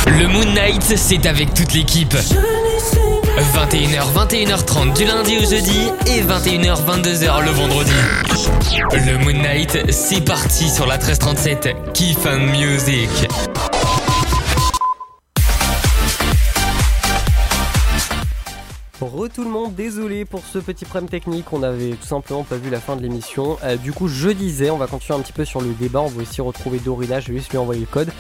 Le Moon Night, c'est avec toute l'équipe. 21h, 21h30 du lundi au jeudi et 21h, 22h le vendredi. Le Moon Night, c'est parti sur la 1337. Kiff and Music. Tout le monde, désolé pour ce petit problème technique, on avait tout simplement pas vu la fin de l'émission. Du coup je disais, on va continuer un petit peu sur le débat, on va aussi retrouver Dorina, je vais juste lui envoyer le code.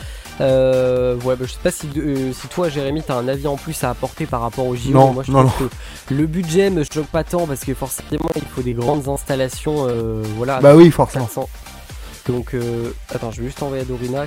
Je sais pas si toi Jérémy t'as un avis en plus à apporter par rapport au JO. Non, moi je trouve que le budget me choque pas tant parce que forcément il faut des grandes installations, voilà. Bah oui, forcément. 400. Donc attends, je vais juste envoyer à Dorina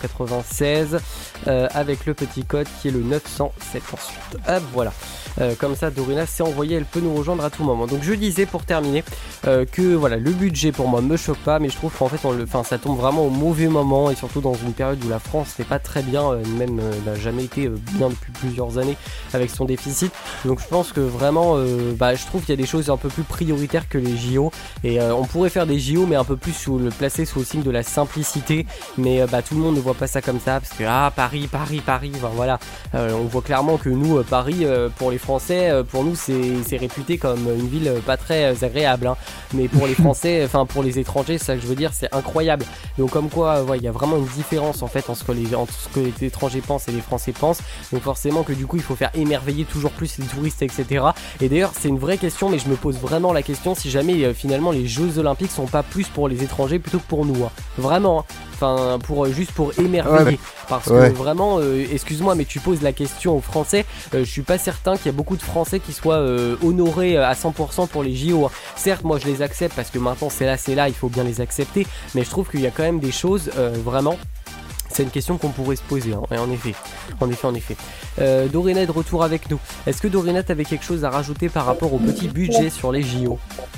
496 avec le petit code qui est le 907 ensuite. Hop, voilà. Comme ça Dorina s'est envoyée, elle peut nous rejoindre à tout moment. Donc je disais pour terminer que voilà, le budget pour moi me choque pas, mais je trouve qu'en fait ça tombe vraiment au mauvais moment et surtout dans une période où la France n'est pas très bien, même n'a jamais été bien depuis plusieurs années avec son déficit. Donc je pense que vraiment je trouve qu'il y a des choses un peu plus prioritaires que les JO et on pourrait faire des JO mais un peu plus placé sous le signe de la simplicité, mais tout le monde ne voit pas ça comme ça parce que Paris, voilà, on voit clairement que nous Paris pour les Français, pour nous c'est réputé comme une ville pas très agréable, hein. Mais pour les Français, enfin pour les étrangers, c'est ça que je veux dire, c'est incroyable. Donc comme quoi, il y a vraiment une différence en fait entre ce que les étrangers pensent et les Français pensent. Donc forcément que du coup il faut faire émerveiller toujours plus les touristes, etc. Et d'ailleurs c'est une vraie question, mais je me pose vraiment la question si jamais finalement les Jeux Olympiques sont pas plus pour les étrangers plutôt que pour nous, hein. Vraiment, hein. Enfin juste pour émerveiller, parce que vraiment excuse-moi mais tu poses la question aux Français, je suis pas certain qu'il y a beaucoup de Français qui soient honorés à 100% pour les JO, hein. Certes moi je les accepte parce que maintenant c'est là, il faut bien les accepter, mais je trouve qu'il y a quand même des choses vraiment. C'est une question qu'on pourrait se poser, hein. Et en effet. Dorina est de retour avec nous. Est-ce que Dorina t'avais quelque chose à rajouter par rapport au petit budget sur les JO?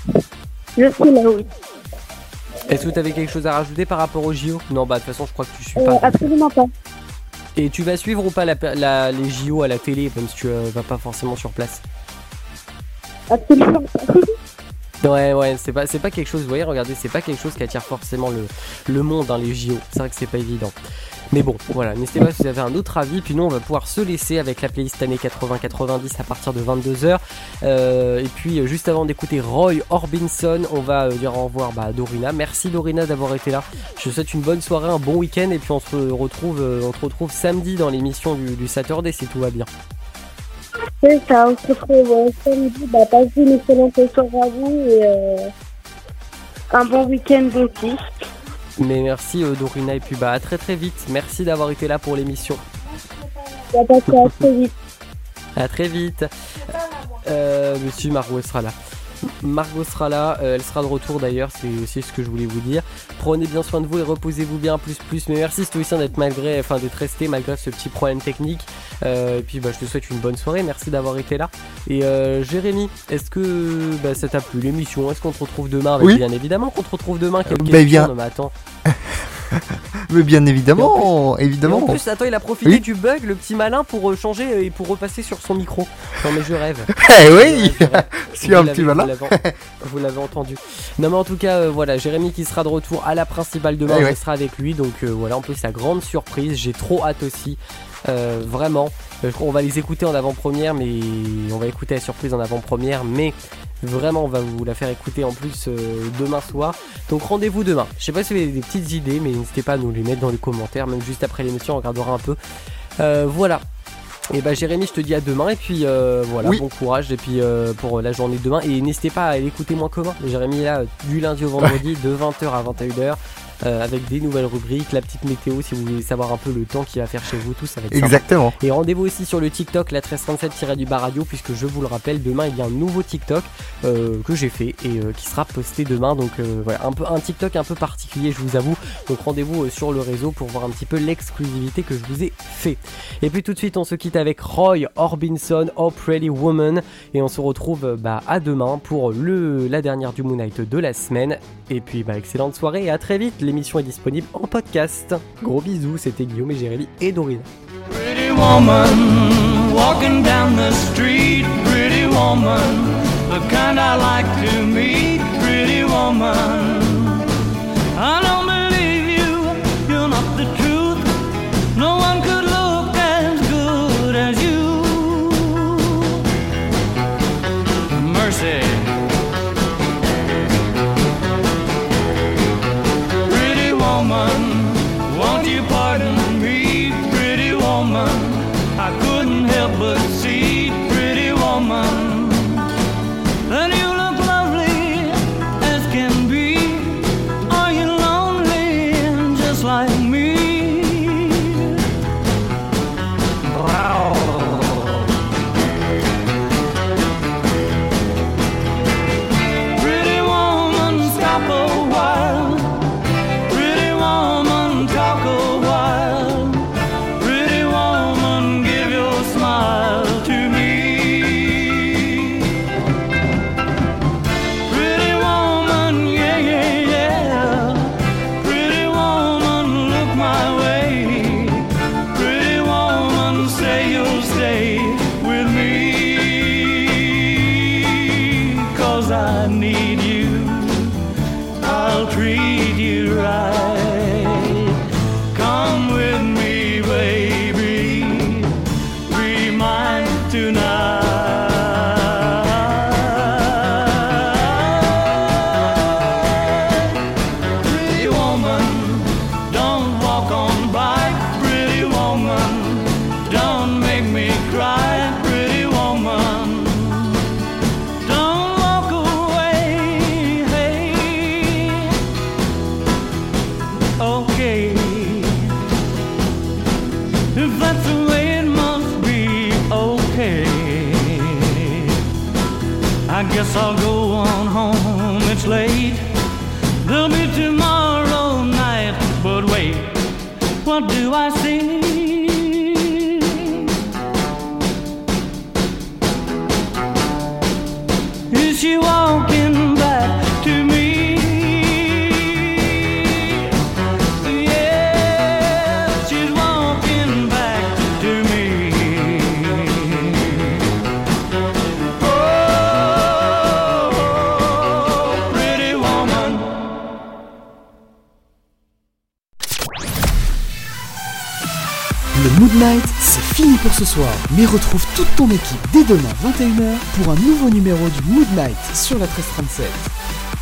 Je suis là, oui. Est-ce que tu avais quelque chose à rajouter par rapport au JO? Non, de toute façon, je crois que tu suis pas. Absolument pas. Et tu vas suivre ou pas les JO à la télé, même si tu vas pas forcément sur place? Absolument pas. Ouais, c'est pas quelque chose, vous voyez, regardez, c'est pas quelque chose qui attire forcément le monde, hein, les JO. C'est vrai que c'est pas évident. Mais bon, voilà, n'hésitez pas si vous avez un autre avis. Puis nous, on va pouvoir se laisser avec la playlist années 80-90 à partir de 22h. Et puis, juste avant d'écouter Roy Orbison, on va dire au revoir à Dorina. Merci Dorina d'avoir été là. Je vous souhaite une bonne soirée, un bon week-end. Et puis, on te retrouve samedi dans l'émission du Saturday si tout va bien. C'est ça, on se retrouve samedi. Passez une excellente soirée à vous et un bon week-end aussi. Mais merci Dorina et puis à très très vite. Merci d'avoir été là pour l'émission. À très vite. À très vite. Monsieur Margot sera là. Elle sera de retour d'ailleurs, c'est aussi ce que je voulais vous dire. Prenez bien soin de vous et reposez-vous bien plus. Mais merci Stoïcien d'être resté malgré ce petit problème technique. Et puis je te souhaite une bonne soirée, merci d'avoir été là. Et Jérémy, est-ce que ça t'a plu l'émission? Est-ce qu'on te retrouve demain? Oui. Bien évidemment qu'on te retrouve demain. Quelle question? Bien. Non mais attends. Mais bien évidemment, évidemment. Et en plus, attends, il a profité du bug, le petit malin, pour changer et pour repasser sur son micro. Non mais je rêve. Oui, je suis un petit malin. Vous l'avez entendu. Non mais en tout cas, voilà, Jérémy qui sera de retour à la principale demain, on sera avec lui. Donc voilà, en plus la grande surprise, j'ai trop hâte aussi. Vraiment, on va les écouter en avant-première, mais on va écouter la surprise en avant-première, mais vraiment on va vous la faire écouter en plus demain soir. Donc rendez-vous demain. Je sais pas si vous avez des petites idées, mais n'hésitez pas à nous les mettre dans les commentaires, même juste après l'émission on regardera un peu. Voilà. Et Jérémy, je te dis à demain et puis voilà, bon courage et puis pour la journée de demain, et n'hésitez pas à l'écouter moins commun. Jérémy est là du lundi au vendredi de 20h à 21h. Avec des nouvelles rubriques, la petite météo si vous voulez savoir un peu le temps qu'il va faire chez vous, tout ça va être exactement sympa. Et rendez-vous aussi sur le TikTok, la 1337-du-bas radio, puisque je vous le rappelle, demain il y a un nouveau TikTok que j'ai fait et qui sera posté demain. Donc voilà, un TikTok un peu particulier, je vous avoue. Donc rendez-vous sur le réseau pour voir un petit peu l'exclusivité que je vous ai fait. Et puis tout de suite on se quitte avec Roy Orbison, Oh Pretty Woman, et on se retrouve à demain pour la dernière du Moon Night de la semaine. Et puis excellente soirée et à très vite. L'émission est disponible en podcast. Gros bisous, c'était Guillaume et Jérémy et Dorina. Pretty woman, walking down the street, pretty woman, the kind I like to meet, pretty woman. I don't believe you, you're not the truth. No one could look as but see, pretty woman. And you look lovely as can be. Are you lonely just like me? Pretty woman, stop a while. Pretty woman, talk a while. Pretty woman, give your smile to me. Pretty woman, yeah, yeah, yeah. Pretty woman, look my way. Pretty woman, say you'll stay with me. 'Cause I need you, I'll treat you right. Come with me, baby, be mine tonight. Pretty woman, don't walk on by. Pretty woman, don't make me cry. Pretty woman, don't walk away. Hey, okay, if that's the way it must be, okay. I guess I'll go on home, it's late. There'll be tomorrow night, but wait, what do I see? Is she walking back to me? Yeah, she's walking back to me. Oh, pretty woman. Le Mood Night, c'est fini pour ce soir. Mais retrouve toute ton équipe dès demain 21h pour un nouveau numéro du Mood Night sur la 1337.